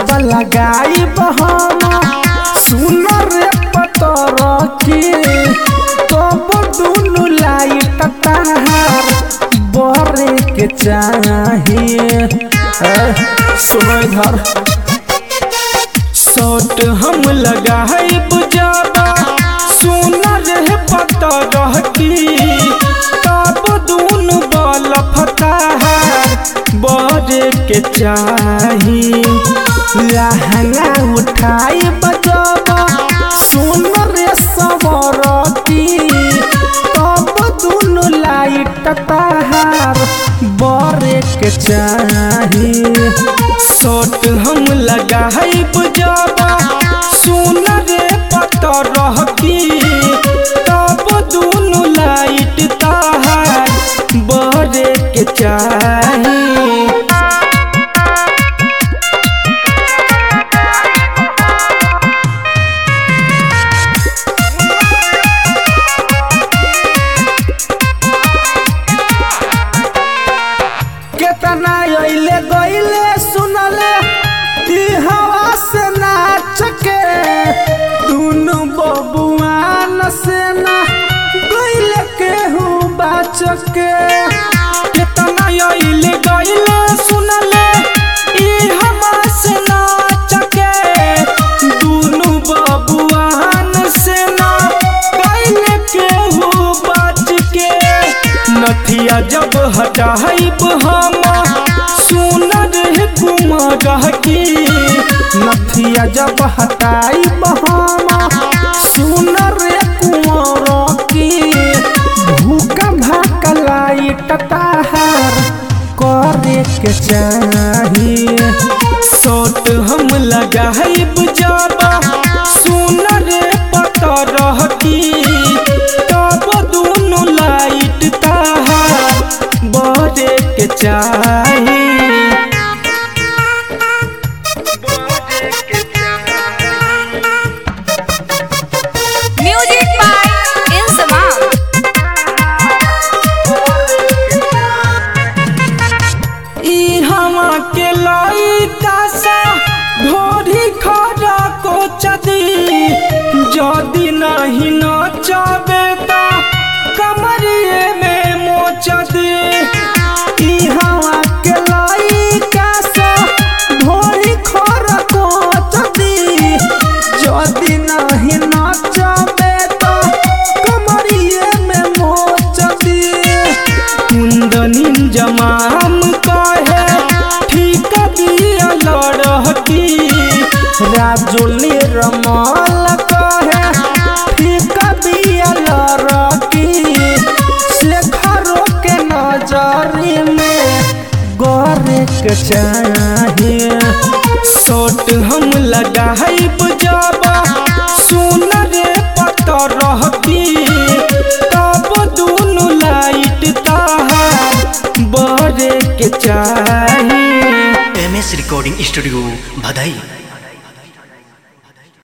जब लगाई बहाना सुन रे पतर की तब दुनु लाइट तार बरे के चाहिए। सुनो इधर शॉट हम लगाई बुझाबा सुन रे पतर की तब दुनु बल फतार बरे के चाहिए। लहंगा उठाई बजाबा सुन रे सवरती तब दुनु लाइट तार बरे के चाहिए। शॉट हम लगाई बुझाबा सुन रे पतर की तब दुनु लाइट तार बरे के चाहिए। केतना अइले गइले सुनले ई हवा से नाच के दुनु बबुआन से ना गइले केहू बाच के। केतना अइले गइले सुनले ई हवा से नाच के दुनु बबुआन से ना गइले केहू बाच के। नथिया जब हटाइब हम सुन रे कुमार की नथिया जब हटाइब हम सुन रे कुमार की भूखा भाका लाइट तार करे के चाहिए। शॉट हम लगाइब जाबा सुन रे पतर की तब दुनु लाइट तार बरे के चाहिए। Music by Inzamam. ई हवा के लइका सा ढोरी खड़ा को चदी जदी नहीं नचबे त कमरिए में मोचदी। ई हवा के लइका सा ढोरी खड़ा को चदी जदी नहीं नचबे त कमरिए में मोचदी। कुंदनी जमाम कहे ठीक दिया लड़की राजुली रमल कहे ठीक दिया लड़की। शेखरों के नजरी में गोरे के चाहिए। शॉट हम लगाइब जाबा सुन रे पतर की तब दुनु लाइट तार बरे के चाहिए। MS recording studio Bhadai.